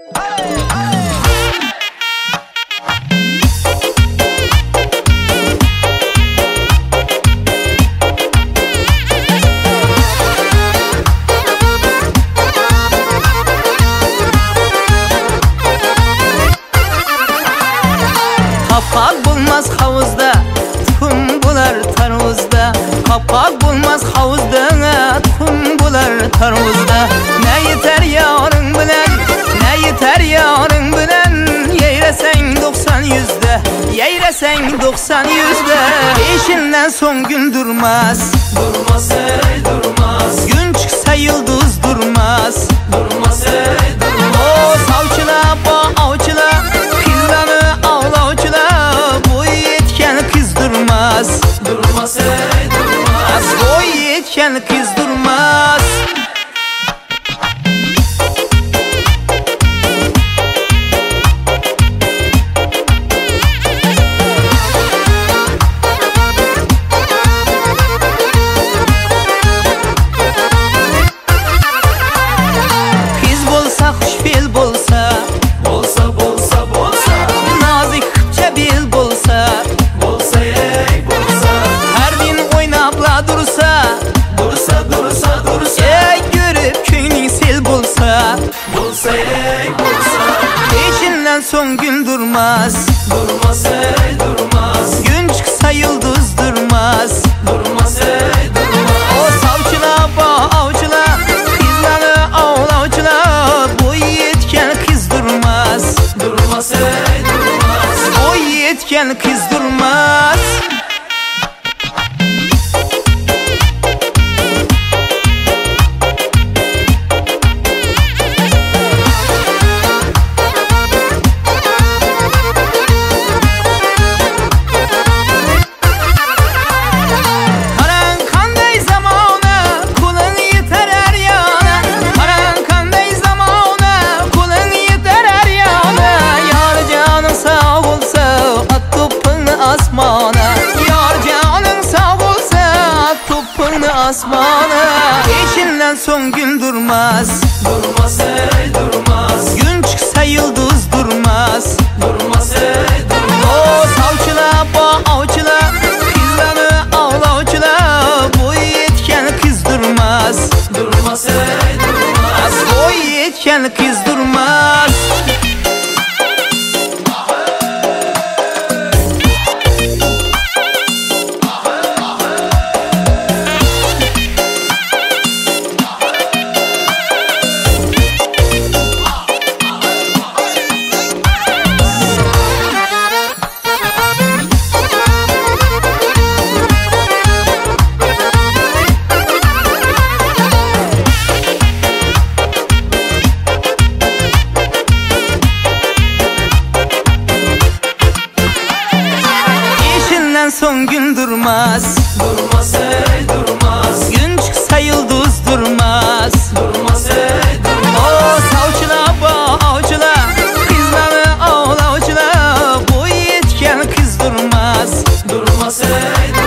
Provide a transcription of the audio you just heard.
Kapak bulmaz havuzda, tuxum bular tarvuzda. Kapak bulmaz havuzda, tuxum bular tarvuzda. Ne yeter yarın bilen, ne yeter yarın bilen. Yeyresen 90 yüzde, yeyresen 90 yüzde. İşinden son gün durmaz, Durmaz ey durmaz, gün çıksa yıldız durmaz. durmaz ey durmaz. O savcıla, bu avcıla, kızlarını avlavcıla. Bu yetken kız durmaz, Durmaz ey durmaz, bu yetken kız durmaz. Kız bolsa, xushfe'l bolsa, bolsa bolsa bolsa, nazik çebil bolsa, bolsa ey bolsa, her gün oynapla dursa, dursa dursa dursa, ey görüp köynin sel bolsa. bolsa ey bolsa, Peşinden son gün durmaz, durmaz ey durmaz, gün çıksa yıldız durmaz. durmaz ey durmaz. O savcıla, bu avcıla, kızları avlavcıla. Bu yetken kız durmaz, Durmaz ey durmaz, bu yetken kız durmaz. Karan kanday zamana, kulun yeter her yana. Karan kanday zamana, kulun yeter her yana. Yar canın sağ olsa, at topunu asmana. Yar canın sağ olsa, at topunu asmana. Peşinden son gün durmaz, durmaz ey durmaz, gün çıksa yıldız durmaz. durmaz ey durmaz. O savcıla, bu avcıla, kızları avlavcıla. Bu yetken kız durmaz, Durmaz ey durmaz, bu yetken kız durmaz. İşinden son gün durmaz, durmaz ey durmaz, gün çıksa yıldız durmaz. durmaz ey durmaz. O savcıla, bu avcıla, kızları avlavcıla. Bu yetken kız durmaz, Durmaz ey